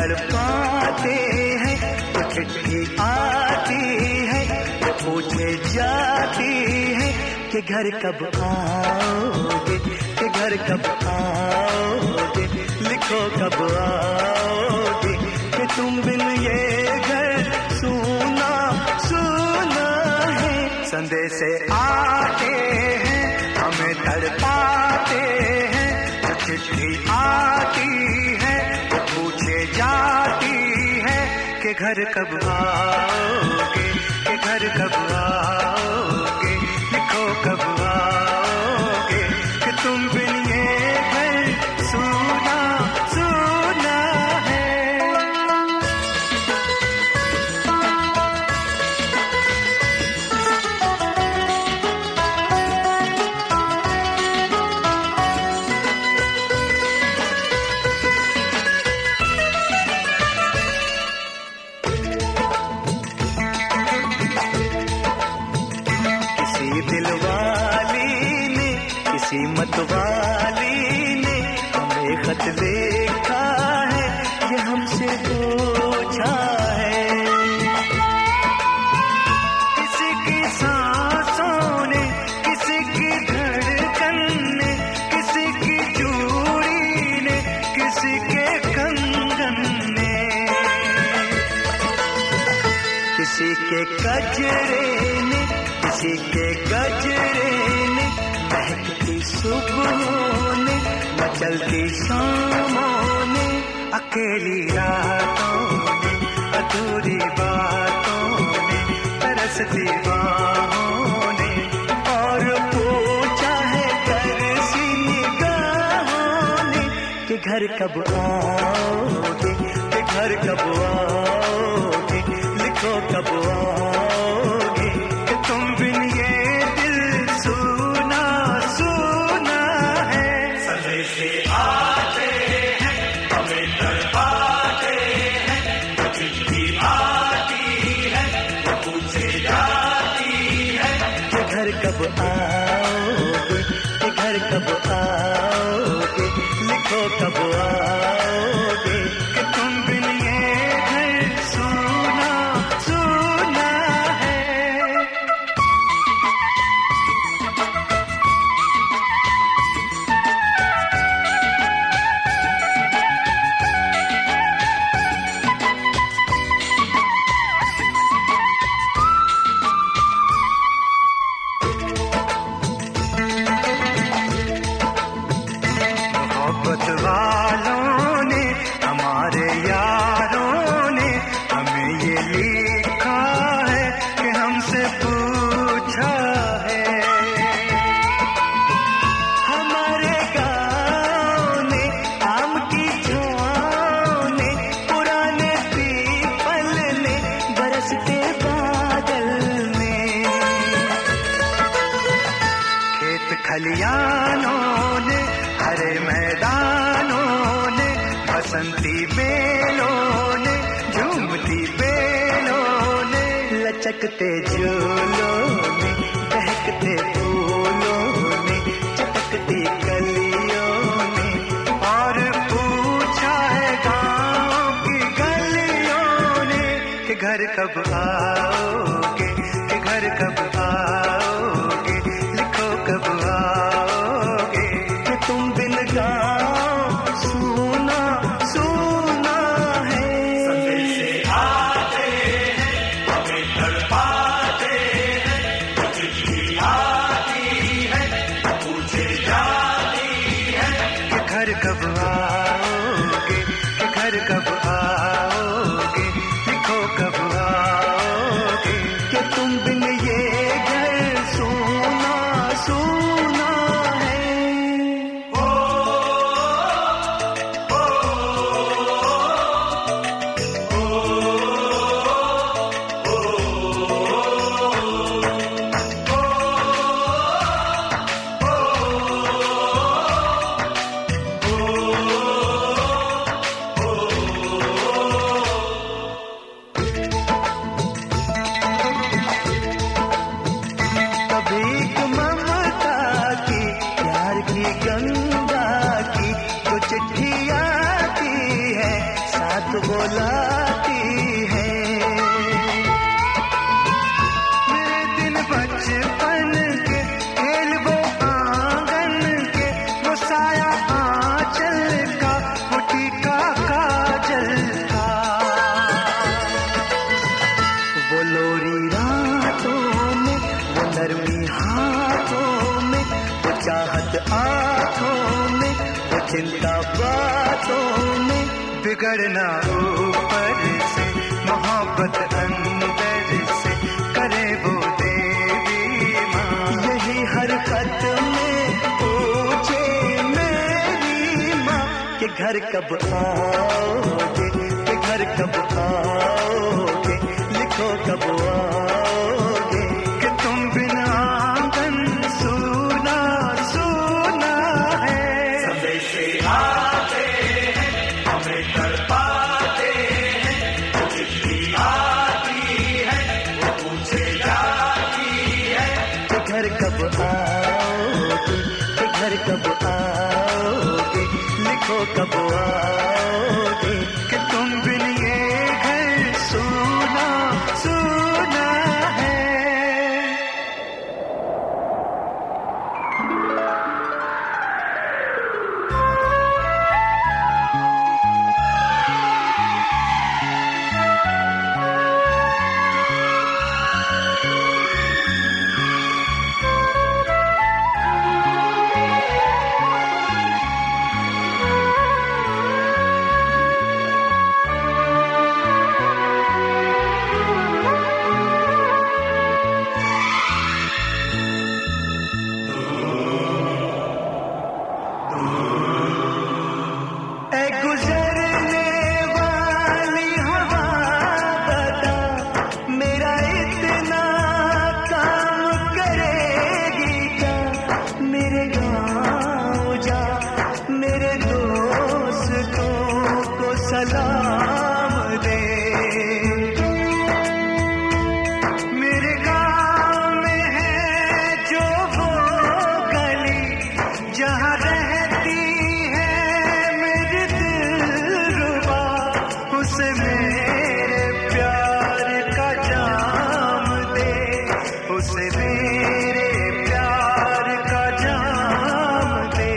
तड़पाते हैं तो चिट्ठी आती है तो पूछे जाती है कि घर कब आओगे, कि घर कब आओगे, लिखो कब आओगे, कि तुम बिन ये घर सूना सूना है। संदेश आते हैं हमें तड़पाते हैं तो चिट्ठी आती है तो पूछे जाती है कि घर कब आओगे, कि घर कब आओगे, लिखो कब आओगे, कि तुम बिन ये घर सूना सूना है। मतवाली ने हमें खत लिखा है ये हमसे पूछा है। किसी की सांसों ने, किसी की धड़कन ने, किसी की चूड़ी ने, किसी के कंगन ने, किसी के गजरे ने, किसी के गजरे ने, महकती सुबहों ने, मचलती शामों ने, अकेली रातों ने, अधूरी बातों ने, तरसती बाहों ने, और पूछा है तरसी निगाहों ने कि घर कब आओगे, कि घर कब आओगे, लिखो कब आओगे, कि तुम बिन ये दिल सूना सूना है। संदेश आते हैं हमें तड़पाते हैं तो चिट्ठी आती है तो पूछे जाती है कि घर कब आओगे, कि घर कब आओगे, लिखो कब आओगे, कि तुम बिन ये घर सूना सूना है। मोहब्बत वालों ने, हमारे यारों ने हमें ये लिखा है कि हमसे पूछा है। हमारे गाँव ने, आम की छाँव ने, पुराने पीपल ने, बरसते बादल ने, खेत खलियानों ने, हरे मैदानों ने, बसंती बेलों ने, झूमती बेलों ने, लचकते झूलों ने, बहकते फूलों ने, चटकती कलियों ने, और पूछा है गाँव की गलियों ने कि घर कब आओगे, कि घर कब आओगे, लिखो कब आओगे, कि तुम बिन गाँव सूना सूना है। संदेश आते हैं हमें तड़पाते हैं तो चिट्ठी आती है तो पूछे जाती है कि घर कब आओगे, कि घर कब आओगे, लिखो कब आओगे। चिंता बातों में, बिगड़ना ऊपर से, मोहब्बत अंदर से करे वो देवी माँ। यही हरकत में पूछे मेरी माँ कि घर कब आओगे, कि घर कब आओगे, लिखो कब आओगे, कि तुम बिना आंगन सूना सूना है। संदेशे आते हैं हमें तड़पाते हैं, वो चिट्ठी आती है वो पूछे जाती है कि घर कब आओगे, कि घर कब आओगे, लिखो कब आओगे, कि तुम बिन ये घर सूना सूना है। सलाम दे, मेरे गाँव में है जो वो गली जहाँ रहती है मेरी दिलरुबा, उसे मेरे प्यार का जाम दे, उसे मेरे प्यार का जाम दे।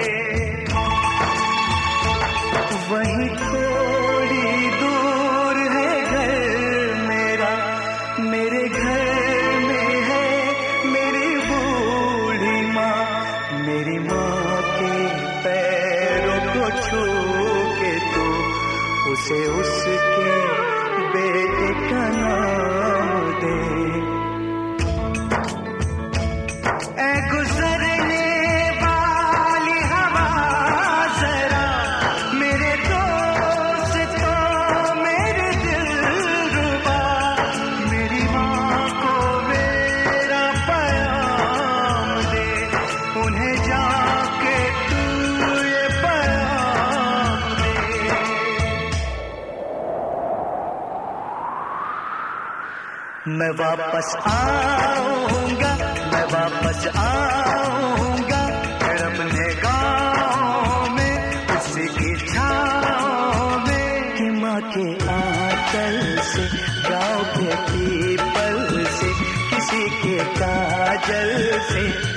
वहीं थोड़ी दूर है घर मेरा, मेरे घर में है मेरी बूढ़ी माँ, मेरी माँ के पैरों को छू के तू उसे उसके बेटे का नाम दे। ऐ गुजरने वाली हवा जरा मेरे दोस्त को मेरे दिलरुबा, मेरी माँ को मेरा पैगाम दे, उन्हें जाके तू ये पैगाम दे। मैं वापस आऊंगा, मैं वापस आऊंगा, फिर अपने गाँव में उसी की छाँव में, कि माँ के आंचल से, गाँव के पीपल से, किसी के काजल से